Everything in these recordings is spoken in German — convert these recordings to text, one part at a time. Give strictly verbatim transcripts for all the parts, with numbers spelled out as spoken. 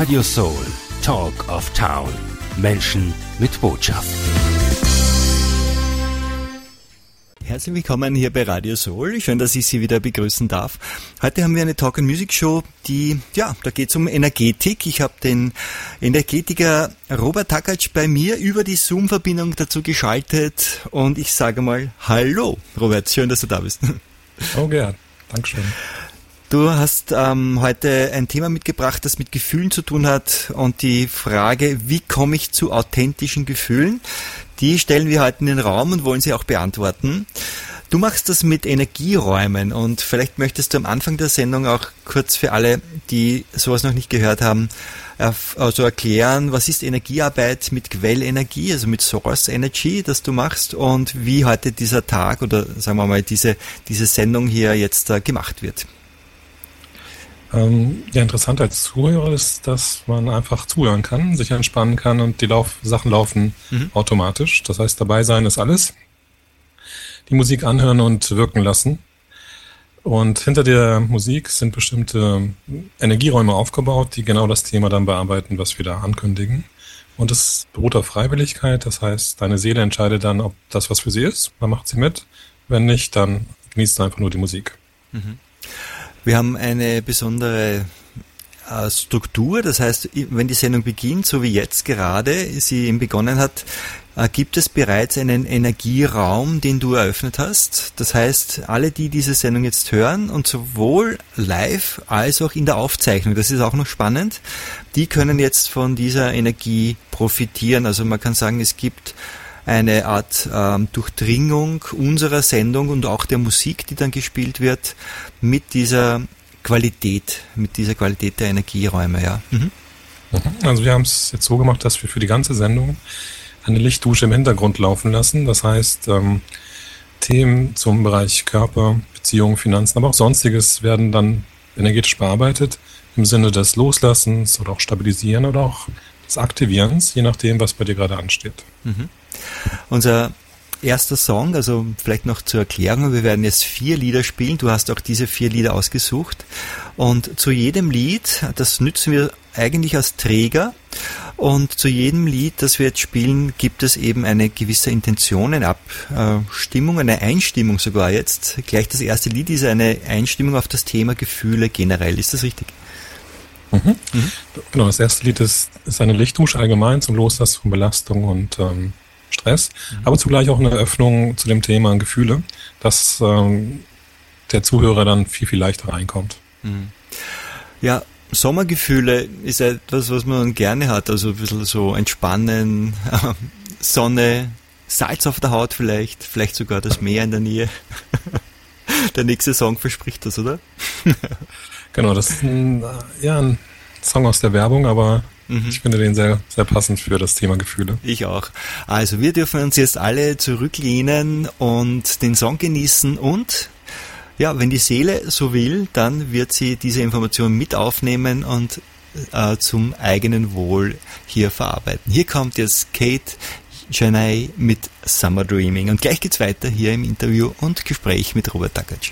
Radio Soul, Talk of Town. Menschen mit Botschaft. Herzlich willkommen hier bei Radio Soul. Schön, dass ich Sie wieder begrüßen darf. Heute haben wir eine Talk- and Music Show, die, ja, da geht es um Energetik. Ich habe den Energetiker Robert Takacs bei mir über die Zoom-Verbindung dazu geschaltet und ich sage mal Hallo, Robert, schön, dass du da bist. Oh, Gerhard, Dankeschön. Du hast ähm, heute ein Thema mitgebracht, das mit Gefühlen zu tun hat und die Frage, wie komme ich zu authentischen Gefühlen, die stellen wir heute in den Raum und wollen sie auch beantworten. Du machst das mit Energieräumen und vielleicht möchtest du am Anfang der Sendung auch kurz für alle, die sowas noch nicht gehört haben, also erklären, was ist Energiearbeit mit Quellenergie, also mit Source Energy, das du machst und wie heute dieser Tag oder sagen wir mal diese, diese Sendung hier jetzt uh, gemacht wird. Ja, interessant als Zuhörer ist, dass man einfach zuhören kann, sich entspannen kann und die Lauf- Sachen laufen mhm. automatisch. Das heißt, dabei sein ist alles. Die Musik anhören und wirken lassen. Und hinter der Musik sind bestimmte Energieräume aufgebaut, die genau das Thema dann bearbeiten, was wir da ankündigen. Und es beruht auf Freiwilligkeit. Das heißt, deine Seele entscheidet dann, ob das was für sie ist. Man macht sie mit. Wenn nicht, dann genießt du einfach nur die Musik. Mhm. Wir haben eine besondere äh, Struktur, das heißt, wenn die Sendung beginnt, so wie jetzt gerade sie eben begonnen hat, äh, gibt es bereits einen Energieraum, den du eröffnet hast. Das heißt, alle, die diese Sendung jetzt hören und sowohl live als auch in der Aufzeichnung, das ist auch noch spannend, die können jetzt von dieser Energie profitieren. Also man kann sagen, es gibt eine Art ähm, Durchdringung unserer Sendung und auch der Musik, die dann gespielt wird, mit dieser Qualität, mit dieser Qualität der Energieräume, ja. Mhm. Also wir haben es jetzt so gemacht, dass wir für die ganze Sendung eine Lichtdusche im Hintergrund laufen lassen. Das heißt, ähm, Themen zum Bereich Körper, Beziehungen, Finanzen, aber auch Sonstiges werden dann energetisch bearbeitet im Sinne des Loslassens oder auch Stabilisieren oder auch des Aktivierens, je nachdem, was bei dir gerade ansteht. Mhm. Unser erster Song, also vielleicht noch zur Erklärung, wir werden jetzt vier Lieder spielen, du hast auch diese vier Lieder ausgesucht und zu jedem Lied, das nützen wir eigentlich als Träger und zu jedem Lied, das wir jetzt spielen, gibt es eben eine gewisse Intention, eine Abstimmung, eine Einstimmung sogar jetzt. Gleich das erste Lied ist eine Einstimmung auf das Thema Gefühle generell, ist das richtig? Mhm. Mhm. Genau, das erste Lied ist, ist eine Lichtdusche allgemein zum Loslassen von Belastung und ähm, Stress, mhm. aber zugleich auch eine Öffnung zu dem Thema Gefühle, dass ähm, der Zuhörer dann viel, viel leichter reinkommt. Mhm. Ja, Sommergefühle ist etwas, was man gerne hat, also ein bisschen so entspannen, äh, Sonne, Salz auf der Haut vielleicht, vielleicht sogar das Meer in der Nähe. Der nächste Song verspricht das, oder? Genau, das ist ein, ja, ein Song aus der Werbung, aber mhm. ich finde den sehr, sehr passend für das Thema Gefühle. Ich auch. Also wir dürfen uns jetzt alle zurücklehnen und den Song genießen und ja, wenn die Seele so will, dann wird sie diese Information mit aufnehmen und äh, zum eigenen Wohl hier verarbeiten. Hier kommt jetzt Kate Janay mit Summer Dreaming und gleich geht's weiter hier im Interview und Gespräch mit Robert Takacs.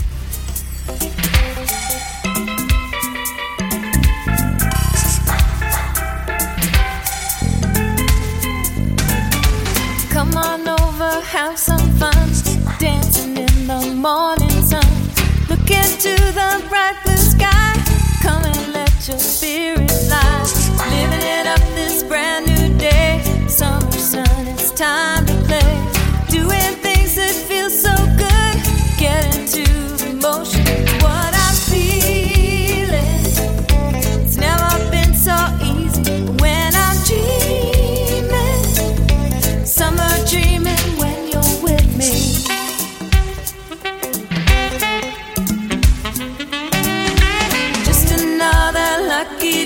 Come on over, have some fun, dancing in the morning sun. Look into the bright blue sky, come and let your spirit fly. Living it up this brand new day, summer sun, it's time to play. Doing things that feel so good, get into the motion. What I'm feeling, it's never been so easy when I'm dreaming. Summer dreaming when you're with me. Just another lucky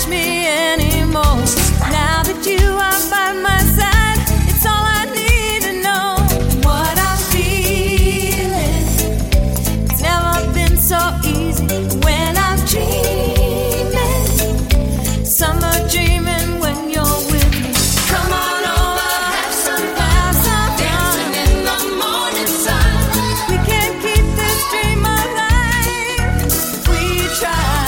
touch me anymore. Now that you are by my side, it's all I need to know. What I'm feeling, it's never been so easy. When I'm dreaming, summer dreaming when you're with me. Come on over, have some fun, have some fun. Dancing in the morning sun. We can keep this dream alive. We try.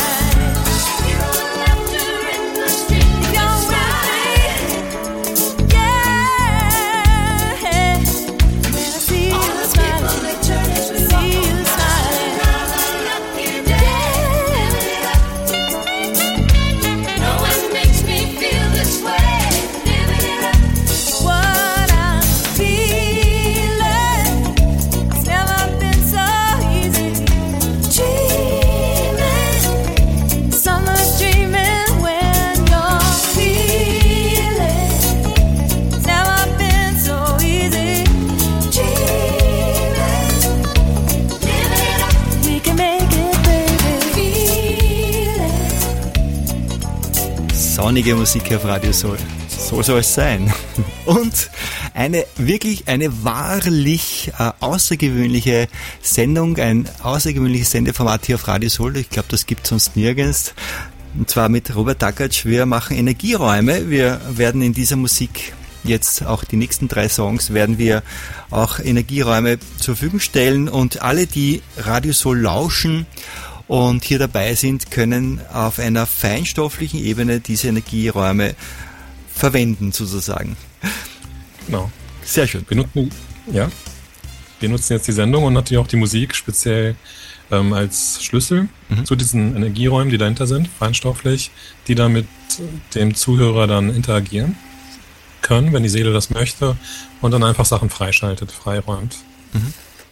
Sonnige Musik auf Radio Soul. So soll es sein. Und eine wirklich, eine wahrlich äh, außergewöhnliche Sendung, ein außergewöhnliches Sendeformat hier auf Radio Soul. Ich glaube, das gibt es sonst nirgends. Und zwar mit Robert Takacs. Wir machen Energieräume. Wir werden in dieser Musik jetzt auch die nächsten drei Songs werden wir auch Energieräume zur Verfügung stellen. Und alle, die Radio Soul lauschen und hier dabei sind, können auf einer feinstofflichen Ebene diese Energieräume verwenden, sozusagen. Genau. Sehr schön. Wir nutzen, ja, wir nutzen jetzt die Sendung und natürlich auch die Musik speziell ähm, als Schlüssel mhm. zu diesen Energieräumen, die dahinter sind, feinstofflich, die dann mit dem Zuhörer dann interagieren können, wenn die Seele das möchte, und dann einfach Sachen freischaltet, freiräumt. Mhm.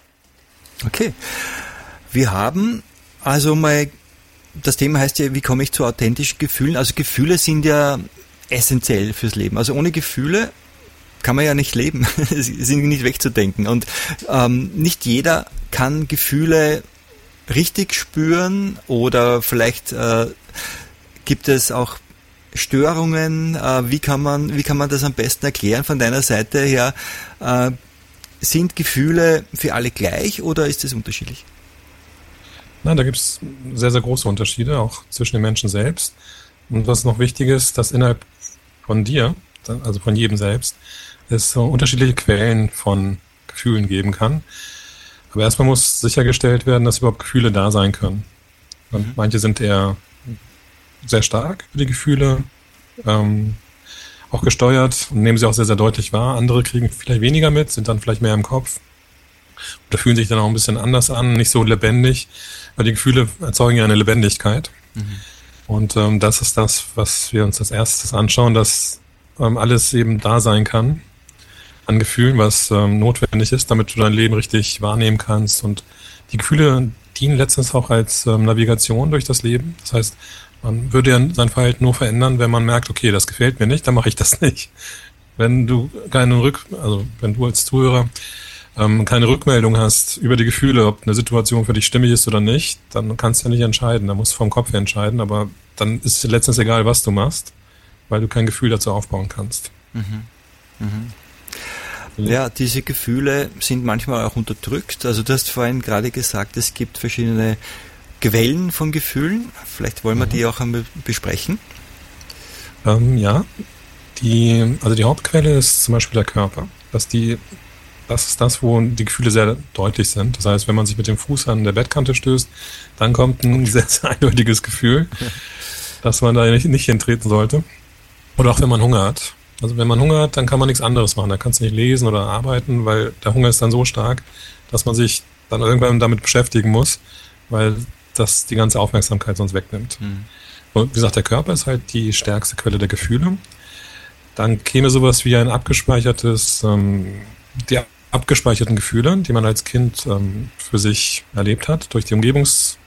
Okay. Wir haben also mal, das Thema heißt ja, wie komme ich zu authentischen Gefühlen? Also Gefühle sind ja essentiell fürs Leben. Also ohne Gefühle kann man ja nicht leben. Sie sind nicht wegzudenken. Und ähm, nicht jeder kann Gefühle richtig spüren, oder vielleicht äh, gibt es auch Störungen. Äh, wie kann man, wie kann man das am besten erklären von deiner Seite her? Äh, sind Gefühle für alle gleich oder ist es unterschiedlich? Na, da gibt es sehr, sehr große Unterschiede, auch zwischen den Menschen selbst. Und was noch wichtig ist, dass innerhalb von dir, also von jedem selbst, es so unterschiedliche Quellen von Gefühlen geben kann. Aber erstmal muss sichergestellt werden, dass überhaupt Gefühle da sein können. Und mhm. manche sind eher sehr stark für die Gefühle, ähm, auch gesteuert und nehmen sie auch sehr, sehr deutlich wahr. Andere kriegen vielleicht weniger mit, sind dann vielleicht mehr im Kopf. Oder fühlen sich dann auch ein bisschen anders an, nicht so lebendig, weil die Gefühle erzeugen ja eine Lebendigkeit. Mhm. Und ähm, das ist das, was wir uns als erstes anschauen, dass ähm, alles eben da sein kann an Gefühlen, was ähm, notwendig ist, damit du dein Leben richtig wahrnehmen kannst. Und die Gefühle dienen letztens auch als ähm, Navigation durch das Leben. Das heißt, man würde ja sein Verhalten nur verändern, wenn man merkt, okay, das gefällt mir nicht, dann mache ich das nicht. Wenn du keine Rück, also wenn du als Zuhörer ähm, keine Rückmeldung hast über die Gefühle, ob eine Situation für dich stimmig ist oder nicht, dann kannst du ja nicht entscheiden. Da musst du vom Kopf her entscheiden, aber dann ist es letztens egal, was du machst, weil du kein Gefühl dazu aufbauen kannst. Mhm. Mhm. Ja, diese Gefühle sind manchmal auch unterdrückt. Also du hast vorhin gerade gesagt, es gibt verschiedene Quellen von Gefühlen. Vielleicht wollen wir mhm. die auch einmal besprechen. Ähm, ja, die, also die Hauptquelle ist zum Beispiel der Körper. Dass die, das ist das, wo die Gefühle sehr deutlich sind. Das heißt, wenn man sich mit dem Fuß an der Bettkante stößt, dann kommt ein sehr, sehr eindeutiges Gefühl, dass man da nicht, nicht hintreten sollte. Oder auch wenn man Hunger hat. Also wenn man Hunger hat, dann kann man nichts anderes machen. Da kannst du nicht lesen oder arbeiten, weil der Hunger ist dann so stark, dass man sich dann irgendwann damit beschäftigen muss, weil das die ganze Aufmerksamkeit sonst wegnimmt. Mhm. Und wie gesagt, der Körper ist halt die stärkste Quelle der Gefühle. Dann käme sowas wie ein abgespeichertes, ähm, die abgespeicherten Gefühle, die man als Kind ähm, für sich erlebt hat, durch die Umgebungs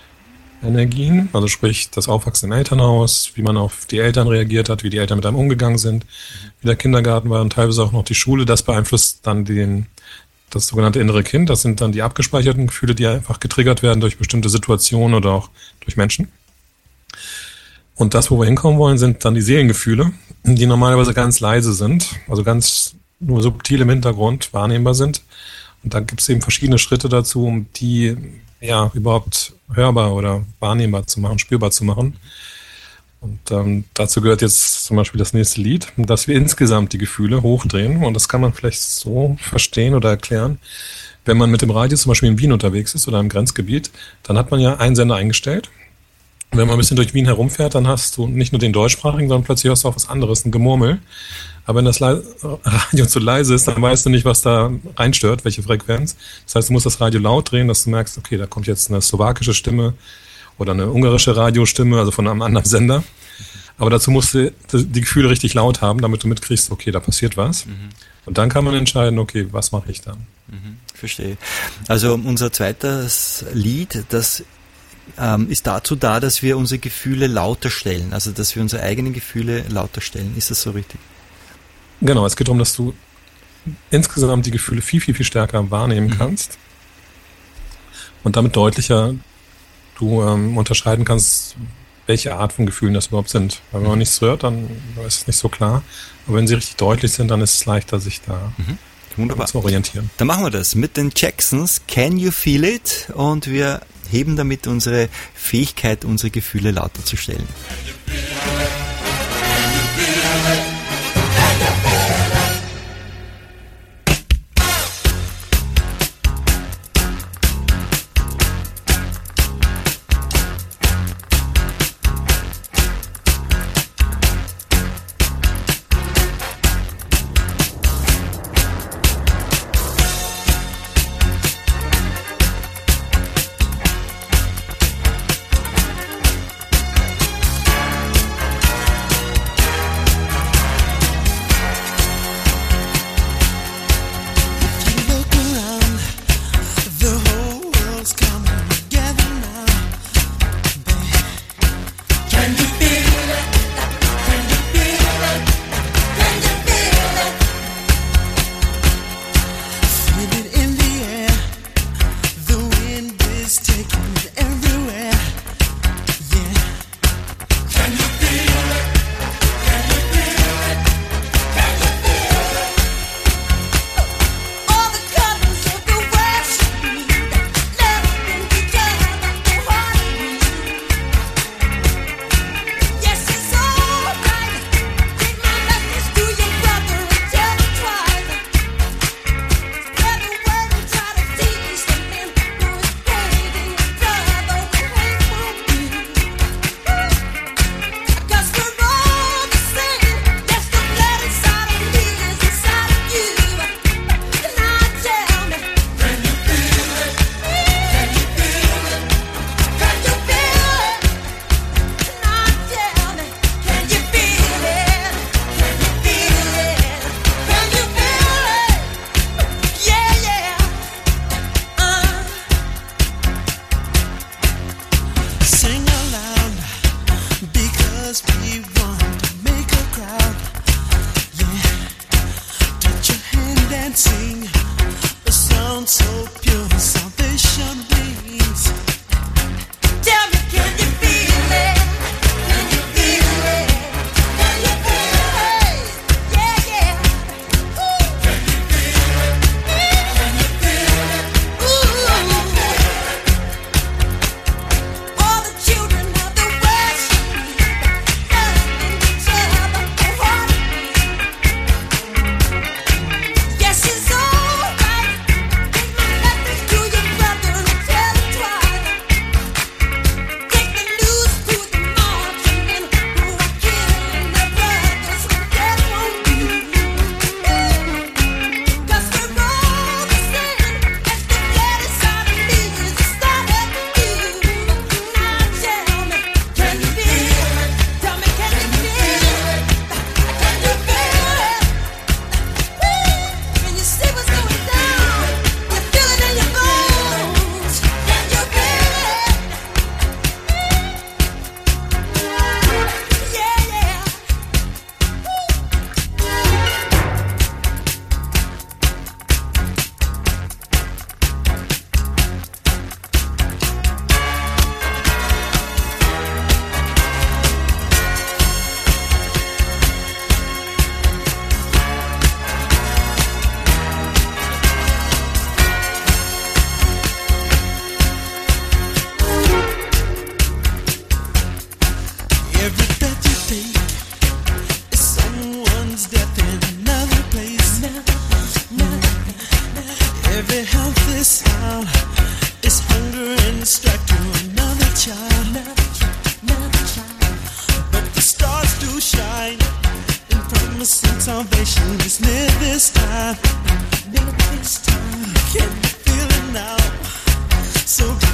Energien, also sprich das Aufwachsen im Elternhaus, wie man auf die Eltern reagiert hat, wie die Eltern mit einem umgegangen sind, wie der Kindergarten war und teilweise auch noch die Schule. Das beeinflusst dann den, das sogenannte innere Kind. Das sind dann die abgespeicherten Gefühle, die einfach getriggert werden durch bestimmte Situationen oder auch durch Menschen. Und das, wo wir hinkommen wollen, sind dann die Seelengefühle, die normalerweise ganz leise sind, also ganz nur subtil im Hintergrund wahrnehmbar sind. Und dann gibt es eben verschiedene Schritte dazu, um die ja überhaupt hörbar oder wahrnehmbar zu machen, spürbar zu machen. Und ähm, dazu gehört jetzt zum Beispiel das nächste Lied, dass wir insgesamt die Gefühle hochdrehen. Und das kann man vielleicht so verstehen oder erklären. Wenn man mit dem Radio zum Beispiel in Wien unterwegs ist oder im Grenzgebiet, dann hat man ja einen Sender eingestellt. Und wenn man ein bisschen durch Wien herumfährt, dann hast du nicht nur den deutschsprachigen, sondern plötzlich hast du auch was anderes, ein Gemurmel. Aber wenn das Radio zu leise ist, dann weißt du nicht, was da reinstört, welche Frequenz. Das heißt, du musst das Radio laut drehen, dass du merkst, okay, da kommt jetzt eine slowakische Stimme oder eine ungarische Radiostimme, also von einem anderen Sender. Aber dazu musst du die Gefühle richtig laut haben, damit du mitkriegst, okay, da passiert was. Mhm. Und dann kann man entscheiden, okay, was mache ich dann? Mhm, verstehe. Also unser zweites Lied, das ähm, ist dazu da, dass wir unsere Gefühle lauter stellen, also dass wir unsere eigenen Gefühle lauter stellen. Ist das so richtig? Genau, es geht darum, dass du insgesamt die Gefühle viel, viel, viel stärker wahrnehmen mhm. kannst und damit deutlicher du ähm, unterscheiden kannst, welche Art von Gefühlen das überhaupt sind. Weil wenn man nichts hört, dann ist es nicht so klar. Aber wenn sie richtig deutlich sind, dann ist es leichter, sich da mhm. Wunderbar. zu orientieren. Dann machen wir das mit den Jacksons, Can You Feel It? Und wir heben damit unsere Fähigkeit, unsere Gefühle lauter zu stellen.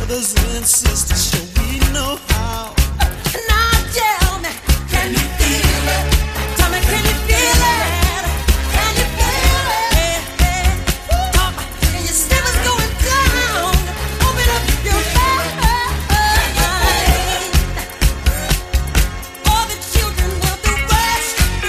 brothers and sisters, sure we know how. Now tell me, can you feel it? Tell me, can you feel it? Can you feel it? Talk, and your stomach's going down. Open up your mind. All the children want the world to be.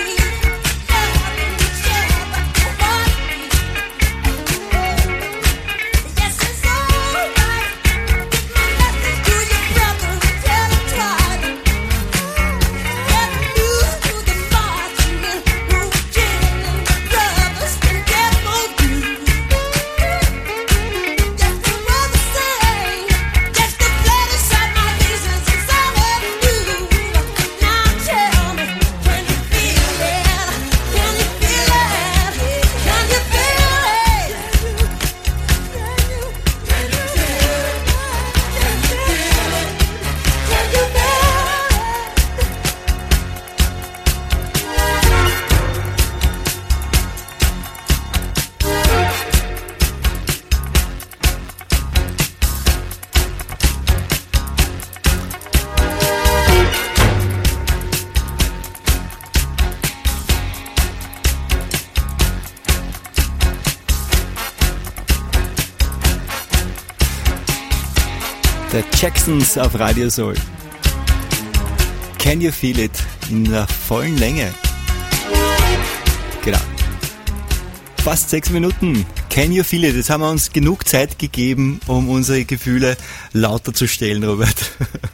Yes, it's alright. Give my message to your brother and tell him twice. Get news to the marching and moving and brothers and get more news. Just the brother say, just the blood inside my veins is all of you. Now tell me, can you feel it? Can you feel it? Can you feel it? Can you, can you feel it? Can you feel it? Can you feel it? Der Jacksons auf Radio Soul. Can you feel it? In der vollen Länge. Genau. Fast sechs Minuten. Can you feel it? Jetzt haben wir uns genug Zeit gegeben, um unsere Gefühle lauter zu stellen, Robert.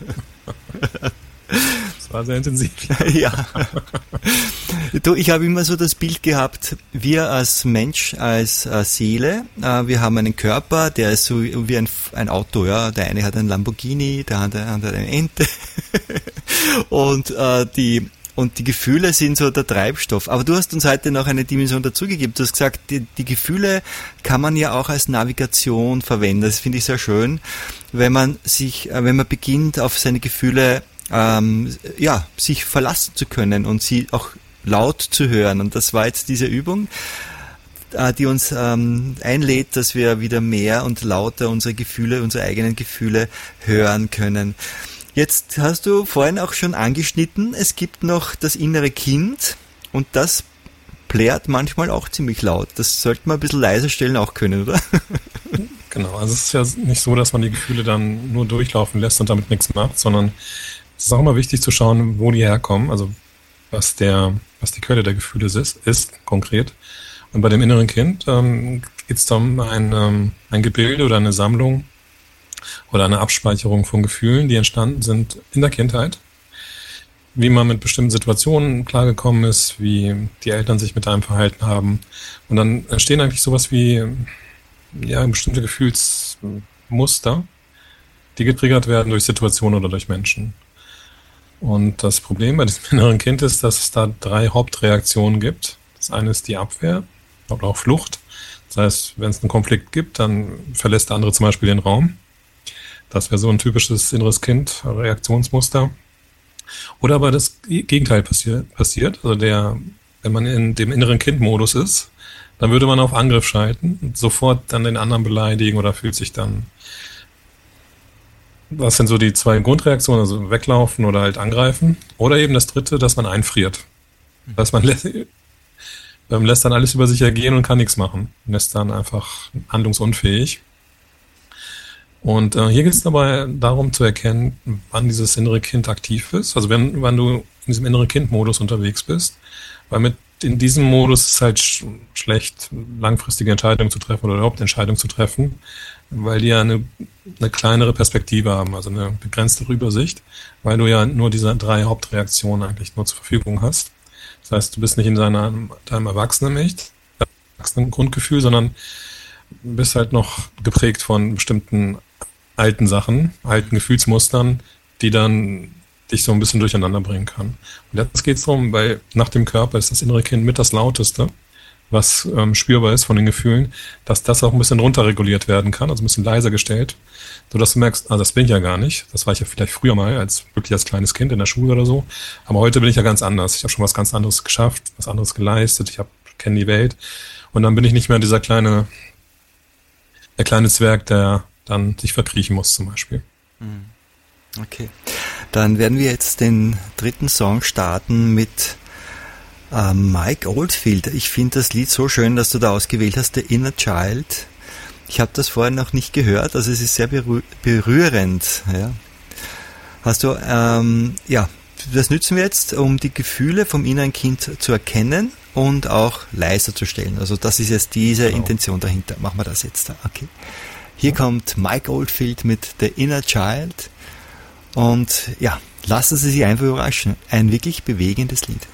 Das war sehr intensiv. Ja. Du, ich habe immer so das Bild gehabt, wir als Mensch, als äh, Seele, äh, wir haben einen Körper, der ist so wie ein, ein Auto, ja. Der eine hat einen Lamborghini, der andere hat eine Ente. und äh, die und die Gefühle sind so der Treibstoff. Aber du hast uns heute noch eine Dimension dazugegeben. Du hast gesagt, die, die Gefühle kann man ja auch als Navigation verwenden. Das finde ich sehr schön, wenn man sich, äh, wenn man beginnt, auf seine Gefühle ähm, ja, sich verlassen zu können und sie auch laut zu hören. Und das war jetzt diese Übung, äh, die uns ähm, einlädt, dass wir wieder mehr und lauter unsere Gefühle, unsere eigenen Gefühle hören können. Jetzt hast du vorhin auch schon angeschnitten, es gibt noch das innere Kind und das plärt manchmal auch ziemlich laut. Das sollte man ein bisschen leiser stellen auch können, oder? Genau, also es ist ja nicht so, dass man die Gefühle dann nur durchlaufen lässt und damit nichts macht, sondern es ist auch immer wichtig zu schauen, wo die herkommen, also was der, was die Quelle der Gefühle ist, ist konkret. Und bei dem inneren Kind ähm, geht es um ein, ähm, ein Gebilde oder eine Sammlung oder eine Abspeicherung von Gefühlen, die entstanden sind in der Kindheit. Wie man mit bestimmten Situationen klargekommen ist, wie die Eltern sich mit einem verhalten haben. Und dann entstehen eigentlich sowas wie ja, bestimmte Gefühlsmuster, die getriggert werden durch Situationen oder durch Menschen. Und das Problem bei diesem inneren Kind ist, dass es da drei Hauptreaktionen gibt. Das eine ist die Abwehr oder auch Flucht. Das heißt, wenn es einen Konflikt gibt, dann verlässt der andere zum Beispiel den Raum. Das wäre so ein typisches inneres Kind-Reaktionsmuster. Oder aber das Gegenteil passi- passiert. Also der, wenn man in dem inneren Kind-Modus ist, dann würde man auf Angriff schalten und sofort dann den anderen beleidigen oder fühlt sich dann. Was sind so die zwei Grundreaktionen? Also weglaufen oder halt angreifen. Oder eben das dritte, dass man einfriert. Dass man lässt, man lässt dann alles über sich ergehen und kann nichts machen. Lässt dann einfach handlungsunfähig. Und äh, hier geht es dabei darum zu erkennen, wann dieses innere Kind aktiv ist. Also wenn, wann du in diesem inneren Kind-Modus unterwegs bist. Weil mit in diesem Modus ist es halt sch- schlecht, langfristige Entscheidungen zu treffen oder überhaupt Entscheidungen zu treffen, weil die ja eine, eine kleinere Perspektive haben, also eine begrenzte Übersicht, weil du ja nur diese drei Hauptreaktionen eigentlich nur zur Verfügung hast. Das heißt, du bist nicht in deinem, deinem Erwachsenen-Ich, erwachsenen Grundgefühl, sondern bist halt noch geprägt von bestimmten alten Sachen, alten Gefühlsmustern, die dann dich so ein bisschen durcheinander bringen kann. Und jetzt geht es darum, weil nach dem Körper ist das innere Kind mit das Lauteste, was ähm, spürbar ist von den Gefühlen, dass das auch ein bisschen runterreguliert werden kann, also ein bisschen leiser gestellt, sodass du merkst, ah, das bin ich ja gar nicht. Das war ich ja vielleicht früher mal, als wirklich als kleines Kind in der Schule oder so. Aber heute bin ich ja ganz anders. Ich habe schon was ganz anderes geschafft, was anderes geleistet. Ich kenne die Welt. Und dann bin ich nicht mehr dieser kleine, der kleine Zwerg, der dann sich verkriechen muss zum Beispiel. Okay. Dann werden wir jetzt den dritten Song starten mit äh, Mike Oldfield. Ich finde das Lied so schön, dass du da ausgewählt hast, The Inner Child. Ich habe das vorher noch nicht gehört, also es ist sehr berühr- berührend. Ja. Hast du, ähm, ja, das nützen wir jetzt, um die Gefühle vom inneren Kind zu erkennen und auch leiser zu stellen. Also das ist jetzt diese Genau. Intention dahinter. Machen wir das jetzt da. Okay. Hier ja. kommt Mike Oldfield mit The Inner Child und ja, lassen Sie sich einfach überraschen. Ein wirklich bewegendes Lied.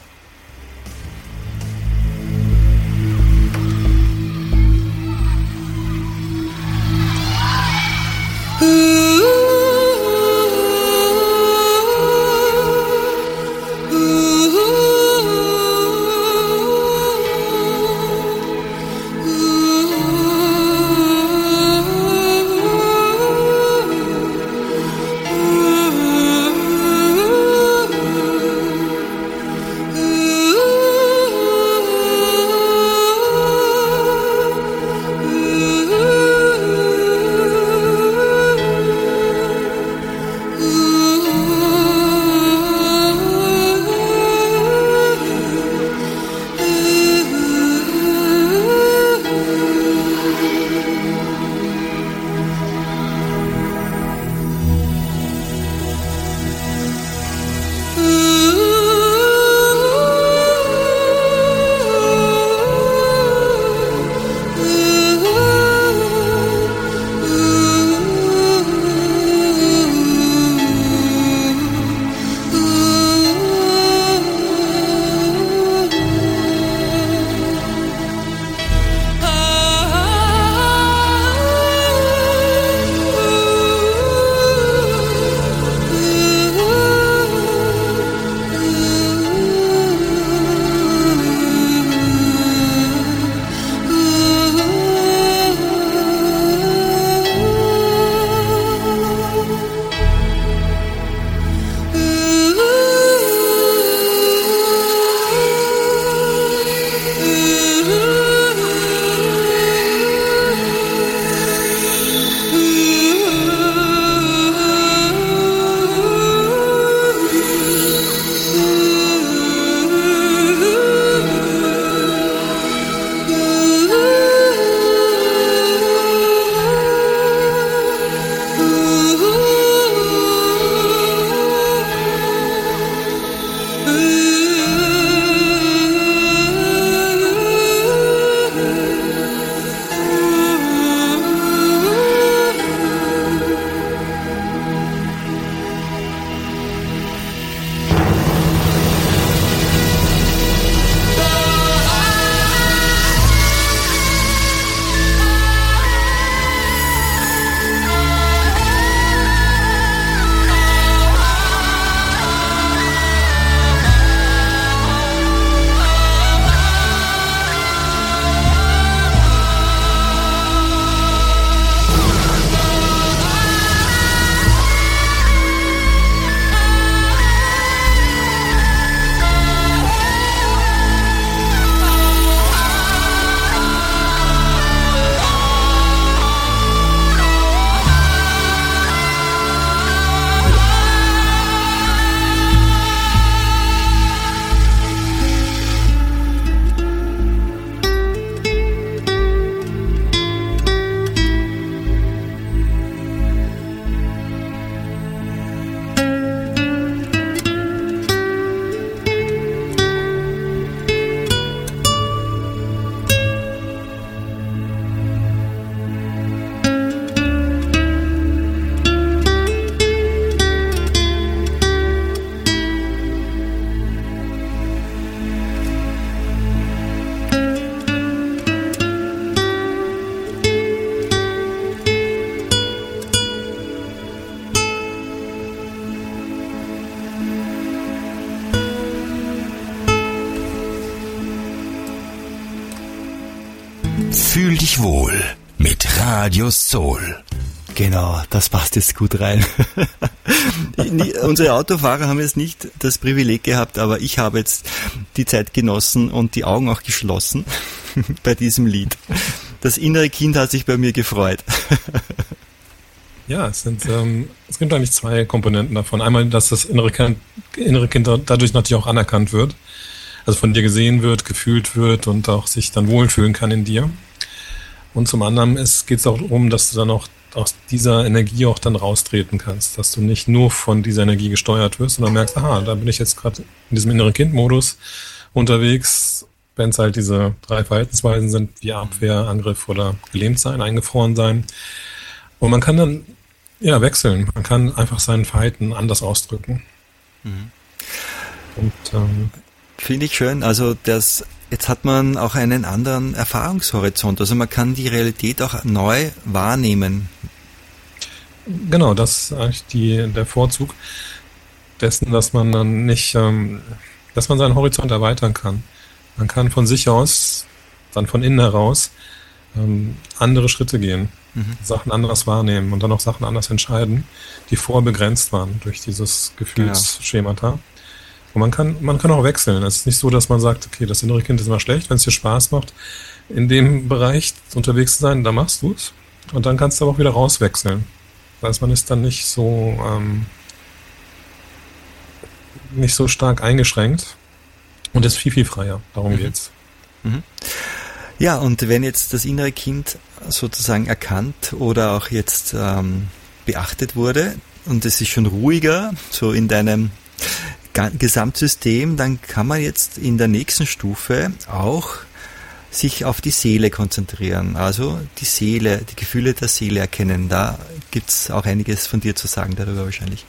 Fühl dich wohl mit Radio Soul. Genau, das passt jetzt gut rein. Unsere Autofahrer haben jetzt nicht das Privileg gehabt, aber ich habe jetzt die Zeit genossen und die Augen auch geschlossen bei diesem Lied. Das innere Kind hat sich bei mir gefreut. Ja, es sind, ähm, es gibt eigentlich zwei Komponenten davon. Einmal, dass das innere Kind, innere Kind dadurch natürlich auch anerkannt wird. Also von dir gesehen wird, gefühlt wird und auch sich dann wohlfühlen kann in dir. Und zum anderen geht es auch darum, dass du dann auch aus dieser Energie auch dann raustreten kannst, dass du nicht nur von dieser Energie gesteuert wirst, sondern merkst, aha, da bin ich jetzt gerade in diesem inneren Kind-Modus unterwegs, wenn es halt diese drei Verhaltensweisen sind, wie Abwehr, Angriff oder gelähmt sein, eingefroren sein. Und man kann dann ja wechseln, man kann einfach sein Verhalten anders ausdrücken. Mhm. Und ähm, Finde ich schön, also das jetzt hat man auch einen anderen Erfahrungshorizont. Also man kann die Realität auch neu wahrnehmen. Genau, das ist eigentlich die, der Vorzug dessen, dass man dann nicht, ähm, dass man seinen Horizont erweitern kann. Man kann von sich aus, dann von innen heraus, ähm, andere Schritte gehen, mhm. Sachen anders wahrnehmen und dann auch Sachen anders entscheiden, die vorher begrenzt waren durch dieses Gefühlsschemata. Ja. Und man kann, man kann auch wechseln. Es ist nicht so, dass man sagt, okay, das innere Kind ist immer schlecht, wenn es dir Spaß macht, in dem Bereich unterwegs zu sein, da machst du es. Und dann kannst du aber auch wieder rauswechseln. Das heißt, man ist dann nicht so, ähm, nicht so stark eingeschränkt und ist viel, viel freier. Darum mhm. geht's. Mhm. Ja, und wenn jetzt das innere Kind sozusagen erkannt oder auch jetzt ähm, beachtet wurde und es ist schon ruhiger, so in deinem Gesamtsystem, dann kann man jetzt in der nächsten Stufe auch sich auf die Seele konzentrieren, also die Seele, die Gefühle der Seele erkennen. Da gibt es auch einiges von dir zu sagen darüber wahrscheinlich.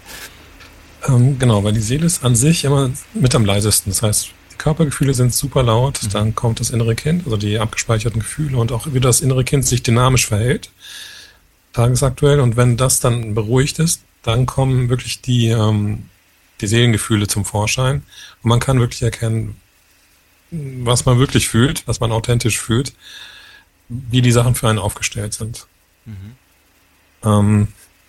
Ähm, genau, weil die Seele ist an sich immer mit am leisesten. Das heißt, die Körpergefühle sind super laut, mhm. dann kommt das innere Kind, also die abgespeicherten Gefühle und auch wie das innere Kind sich dynamisch verhält, tagesaktuell. Und wenn das dann beruhigt ist, dann kommen wirklich die ähm, die Seelengefühle zum Vorschein und man kann wirklich erkennen, was man wirklich fühlt, was man authentisch fühlt, wie die Sachen für einen aufgestellt sind. Mhm. Ähm,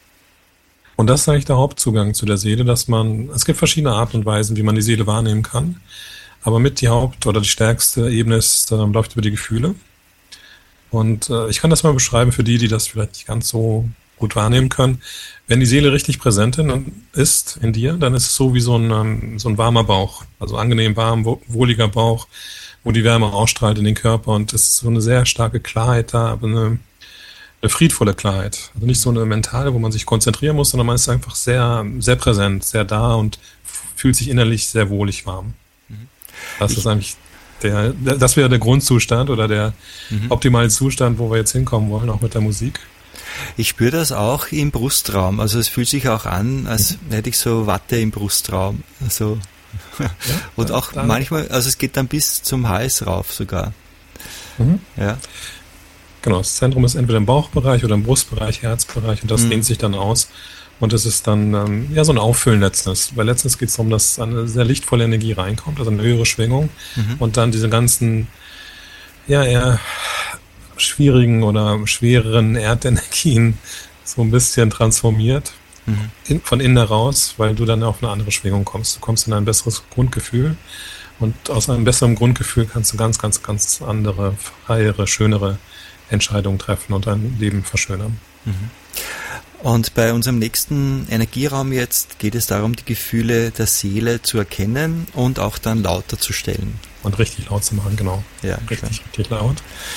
und das ist eigentlich der Hauptzugang zu der Seele, dass man, es gibt verschiedene Arten und Weisen, wie man die Seele wahrnehmen kann, aber mit die Haupt- oder die stärkste Ebene ist, äh, läuft über die Gefühle. Und äh, ich kann das mal beschreiben für die, die das vielleicht nicht ganz so gut wahrnehmen können. Wenn die Seele richtig präsent ist in dir, dann ist es so wie so ein, so ein warmer Bauch, also angenehm warm, wohliger Bauch, wo die Wärme ausstrahlt in den Körper und es ist so eine sehr starke Klarheit da, aber eine, eine friedvolle Klarheit. Also nicht so eine mentale, wo man sich konzentrieren muss, sondern man ist einfach sehr, sehr präsent, sehr da und fühlt sich innerlich sehr wohlig warm. Das ist eigentlich der, das wäre der Grundzustand oder der mhm. optimale Zustand, wo wir jetzt hinkommen wollen, auch mit der Musik. Ich spüre das auch im Brustraum. Also es fühlt sich auch an, als hätte ich so Watte im Brustraum. Also ja, und auch dann, manchmal, also es geht dann bis zum Hals rauf sogar. Mhm. Ja. Genau, das Zentrum ist entweder im Bauchbereich oder im Brustbereich, Herzbereich und das mhm. dehnt sich dann aus. Und es ist dann ähm, ja so ein Auffüllen letztens. Weil letztens geht es darum, dass eine sehr lichtvolle Energie reinkommt, also eine höhere Schwingung mhm. und dann diese ganzen, ja, eher schwierigen oder schwereren Erdenergien so ein bisschen transformiert mhm. in, von innen heraus, weil du dann auf eine andere Schwingung kommst. Du kommst in ein besseres Grundgefühl und aus einem besseren Grundgefühl kannst du ganz, ganz, ganz andere, freiere, schönere Entscheidungen treffen und dein Leben verschönern. Mhm. Und bei unserem nächsten Energieraum jetzt geht es darum, die Gefühle der Seele zu erkennen und auch dann lauter zu stellen. Und richtig laut zu machen, genau. Ja, richtig, klar. richtig laut.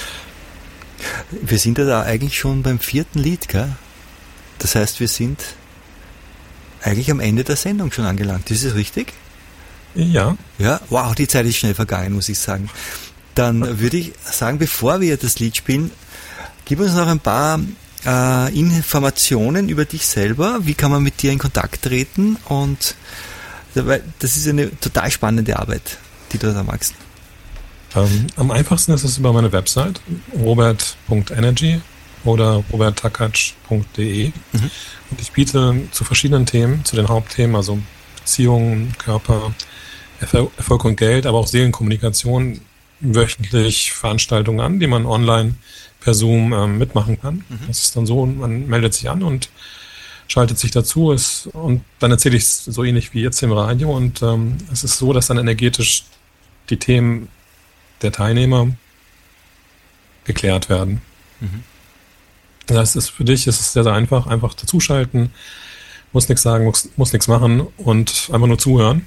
Wir sind ja da eigentlich schon beim vierten Lied, gell? Das heißt, wir sind eigentlich am Ende der Sendung schon angelangt. Ist es richtig? Ja. Ja, wow, die Zeit ist schnell vergangen, muss ich sagen. Dann würde ich sagen, bevor wir das Lied spielen, gib uns noch ein paar äh, Informationen über dich selber. Wie kann man mit dir in Kontakt treten? Und das ist eine total spannende Arbeit, die du da machst. Ähm, am einfachsten ist es über meine Website robert punkt energy oder robert takac punkt de mhm. und ich biete zu verschiedenen Themen, zu den Hauptthemen, also Beziehungen, Körper, Erfolg und Geld, aber auch Seelenkommunikation, wöchentlich Veranstaltungen an, die man online per Zoom ähm, mitmachen kann. Mhm. Das ist dann so, man meldet sich an und schaltet sich dazu ist, und dann erzähle ich es so ähnlich wie jetzt im Radio und ähm, es ist so, dass dann energetisch die Themen der Teilnehmer geklärt werden. Mhm. Das ist für dich ist es sehr, sehr einfach. Einfach dazuschalten, muss nichts sagen, muss, muss nichts machen und einfach nur zuhören.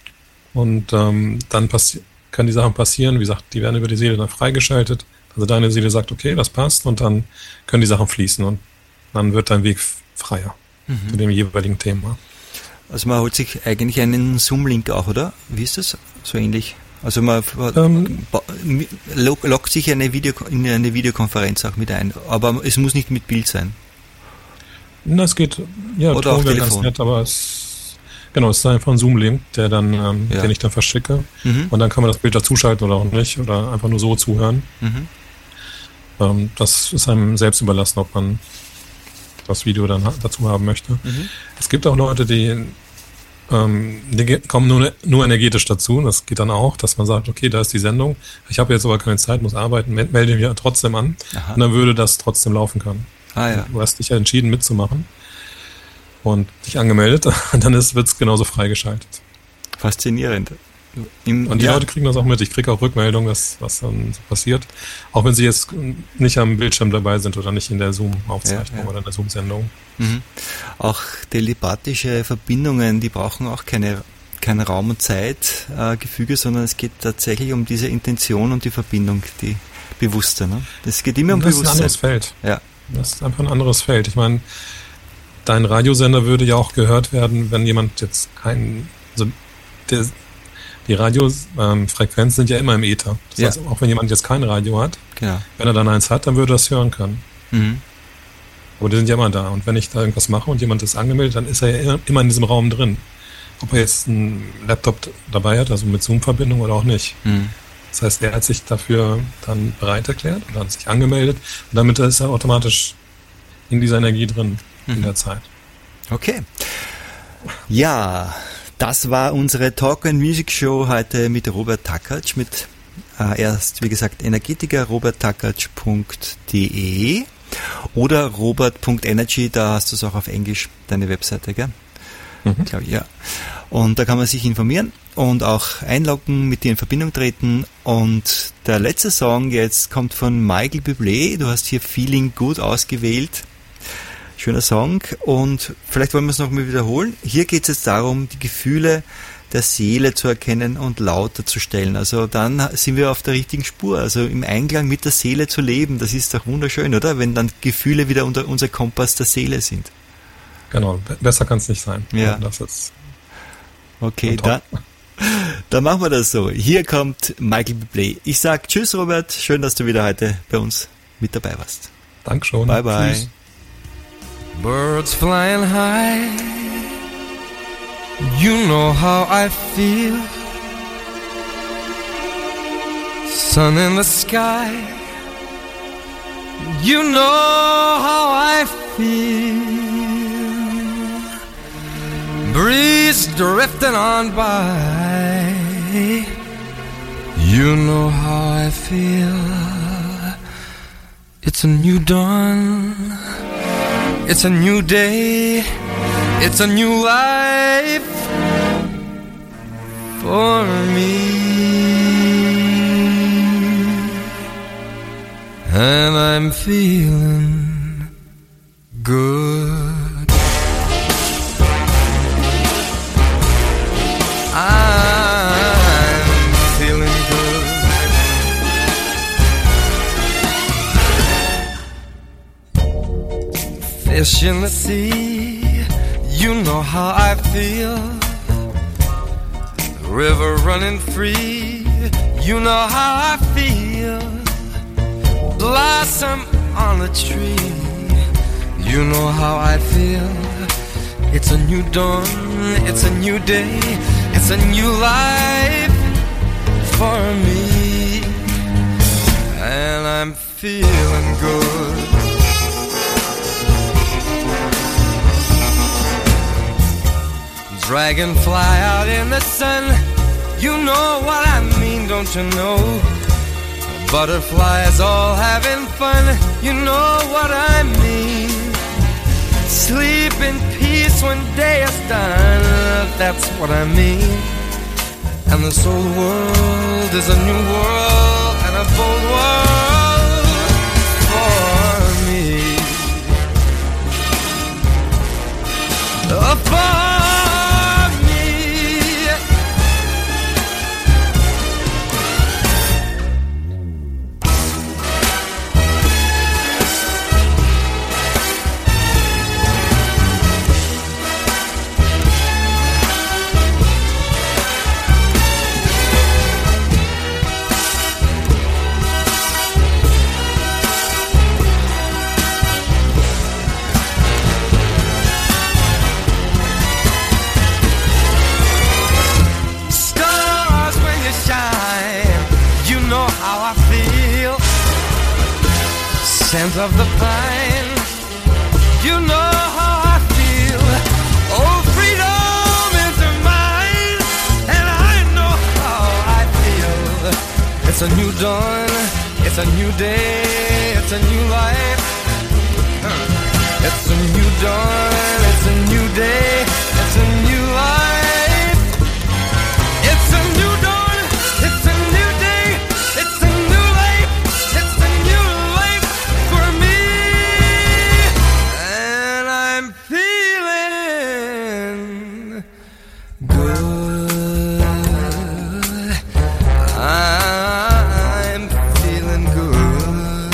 Und ähm, dann passi- können die Sachen passieren. Wie gesagt, die werden über die Seele dann freigeschaltet. Also deine Seele sagt, okay, das passt. Und dann können die Sachen fließen. Und dann wird dein Weg freier mhm. zu dem jeweiligen Thema. Also man holt sich eigentlich einen Zoom-Link auch, oder? Wie ist das? So ähnlich? Also man Ähm, log- loggt sich eine Video, in eine Videokonferenz auch mit ein. Aber es muss nicht mit Bild sein. Na, es geht, ja, Oder auch Ton wäre ganz Telefon. nett, aber es, genau, es ist einfach ein Zoom-Link, der dann, ähm, Ja. den ich dann verschicke. Mhm. Und dann kann man das Bild dazuschalten oder auch nicht, oder einfach nur so zuhören. Mhm. Ähm, das ist einem selbst überlassen, ob man das Video dann ha- dazu haben möchte. Mhm. Es gibt auch Leute, die, ähm, die ge- kommen nur, nur energetisch dazu. Das geht dann auch, dass man sagt, okay, da ist die Sendung. Ich habe jetzt aber keine Zeit, muss arbeiten, mel- melde mich ja trotzdem an. Aha. Und dann würde das trotzdem laufen können. Ah ja. Du hast dich ja entschieden mitzumachen und dich angemeldet, dann wird es genauso freigeschaltet. Faszinierend. Im, Und die ja. Leute kriegen das auch mit. Ich kriege auch Rückmeldungen, dass, was dann so passiert. Auch wenn sie jetzt nicht am Bildschirm dabei sind oder nicht in der Zoom-Aufzeichnung Ja, ja. oder in der Zoom-Sendung. Mhm. Auch telepathische Verbindungen, die brauchen auch keine, kein Raum- und Zeitgefüge, äh, Gefüge, sondern es geht tatsächlich um diese Intention und die Verbindung, die bewusste. Ne? Das geht immer um Das ist ein Bewusstsein. anderes Feld. Ja. Das ist einfach ein anderes Feld. Ich meine, dein Radiosender würde ja auch gehört werden, wenn jemand jetzt keinen, also der, die Radiofrequenzen sind ja immer im Äther. Das Ja. heißt, auch wenn jemand jetzt kein Radio hat, Genau. wenn er dann eins hat, dann würde er das hören können. Mhm. Aber die sind ja immer da. Und wenn ich da irgendwas mache und jemand ist angemeldet, dann ist er ja immer- immer in diesem Raum drin. Ob er jetzt einen Laptop d- dabei hat, also mit Zoom-Verbindung oder auch nicht. Mhm. Das heißt, er hat sich dafür dann bereit erklärt oder hat sich angemeldet. Und damit ist er automatisch in dieser Energie drin, in der Zeit. Okay. Ja, das war unsere Talk and Music Show heute mit Robert Takacs, mit äh, erst, wie gesagt, Energetiker, robert takacs punkt de oder robert punkt energy, da hast du es auch auf Englisch, deine Webseite, gell? Mhm. Glaube ich, ja. Und da kann man sich informieren und auch einloggen, mit dir in Verbindung treten. Und der letzte Song jetzt kommt von Michael Bublé. Du hast hier Feeling Good ausgewählt. Schöner Song. Und vielleicht wollen wir es nochmal wiederholen. Hier geht es jetzt darum, die Gefühle der Seele zu erkennen und lauter zu stellen. Also dann sind wir auf der richtigen Spur. Also im Einklang mit der Seele zu leben. Das ist doch wunderschön, oder? Wenn dann Gefühle wieder unter unser Kompass der Seele sind. Genau, be- besser kann es nicht sein. Ja. Das ist Okay, Und dann, dann machen wir das so. Hier kommt Michael Bublé. Ich sag Tschüss, Robert. Schön, dass du wieder heute bei uns mit dabei warst. Dankeschön. Bye, bye. Tschüss. Birds flying high, you know how I feel. Sun in the sky, you know how I feel. Breeze drifting on by, you know how I feel. It's a new dawn. It's a new day, it's a new life for me. And I'm feeling good. I'm feeling good. Fish in the sea, you know how I feel. River running free, you know how I feel. Blossom on a tree, you know how I feel. It's a new dawn, it's a new day, it's a new life for me. And I'm feeling good. Dragonfly out in the sun, you know what I mean, don't you know? Butterflies all having fun, you know what I mean. Sleep in peace when day is done, that's what I mean. And this old world is a new world and a bold world for me. scent of the pine. You know how I feel. Oh, freedom is mine, and I know how I feel. It's a new dawn, it's a new day, it's a new life. It's a new dawn, it's a new day, it's a new life. It's a new dawn, it's a new day, it's a new life, it's a new life for me. And I'm feeling good. I'm feeling good.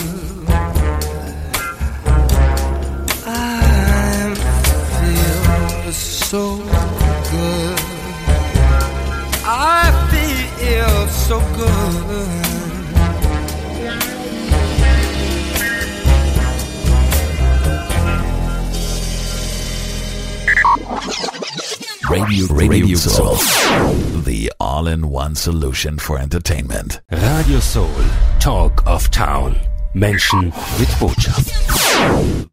I feel so good. I feel so good. Radio, Radio Soul, the all-in-one solution for entertainment. Radio Soul, Talk of Town. Menschen mit Botschaft.